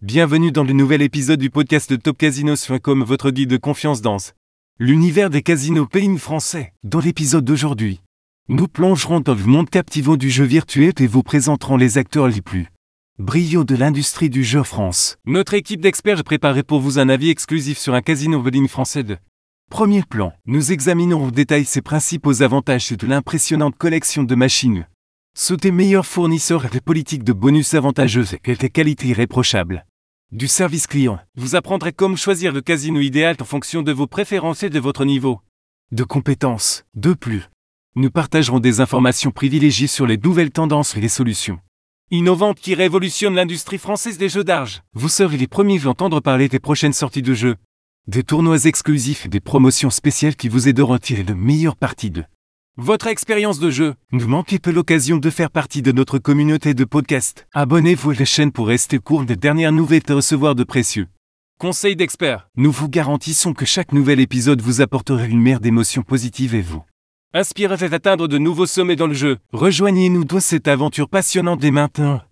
Bienvenue dans le nouvel épisode du podcast de TopCasinos.com, votre guide de confiance dans l'univers des casinos pays français. Dans l'épisode d'aujourd'hui, nous plongerons dans le monde captivant du jeu virtuel et vous présenterons les acteurs les plus brillants de l'industrie du jeu en France. Notre équipe d'experts a préparé pour vous un avis exclusif sur un casino en ligne français de premier plan. Nous examinons en détail ses principaux avantages de l'impressionnante collection de machines, des meilleurs fournisseurs et des politiques de bonus avantageuses et des qualités irréprochables du service client. Vous apprendrez comment choisir le casino idéal en fonction de vos préférences et de votre niveau de compétence. De plus, nous partagerons des informations privilégiées sur les nouvelles tendances et les solutions innovantes qui révolutionnent l'industrie française des jeux d'argent. Vous serez les premiers à entendre parler des prochaines sorties de jeux, des tournois exclusifs et des promotions spéciales qui vous aideront à tirer le meilleur parti de votre expérience de jeu. Ne manquez pas l'occasion de faire partie de notre communauté de podcasts. Abonnez-vous à la chaîne pour rester au courant des dernières nouvelles et recevoir de précieux conseils d'experts. Nous vous garantissons que chaque nouvel épisode vous apportera une mer d'émotions positives et vous inspirera à atteindre de nouveaux sommets dans le jeu. Rejoignez-nous dans cette aventure passionnante dès maintenant.